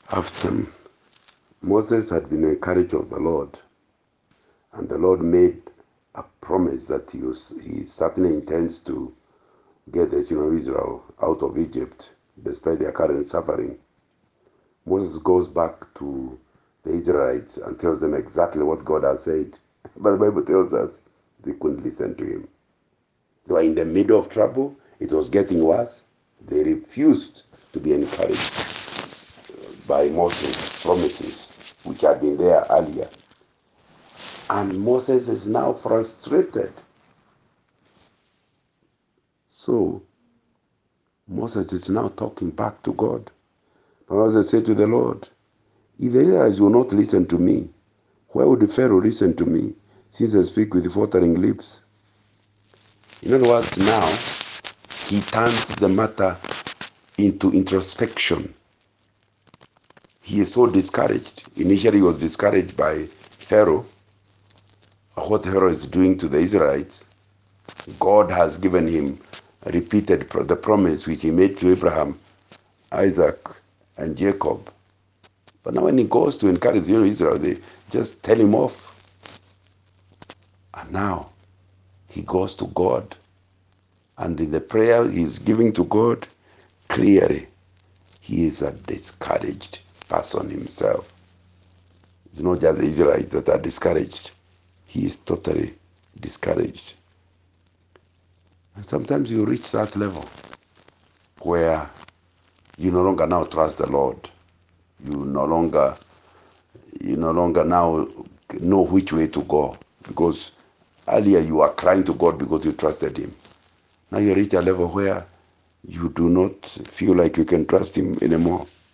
After Moses had been encouraged of the Lord, and the Lord made a promise that he certainly intends to get the children of Israel out of Egypt despite their current suffering, Moses goes back to the Israelites and tells them exactly what God has said. But the Bible tells us they couldn't listen to him. They were in the middle of trouble. It was getting worse. They refused to be encouraged by Moses' promises, which had been there earlier. And Moses is now frustrated. So Moses is now talking back to God. But Moses said to the Lord, if the Israelites will not listen to me, why would the Pharaoh listen to me, since I speak with faltering lips? In other words, now he turns the matter into introspection. He is so discouraged. Initially, he was discouraged by Pharaoh, what Pharaoh is doing to the Israelites. God has given him repeated the promise which he made to Abraham, Isaac, and Jacob. But now when he goes to encourage the Israel, they just tell him off. And now he goes to God. And in the prayer he's giving to God, clearly he is a discouraged person himself. It's not just the Israelites that are discouraged. He is totally discouraged. And sometimes you reach that level where you no longer now trust the Lord. You no longer now know which way to go, because earlier you were crying to God because you trusted him. Now you reach a level where you do not feel like you can trust him anymore.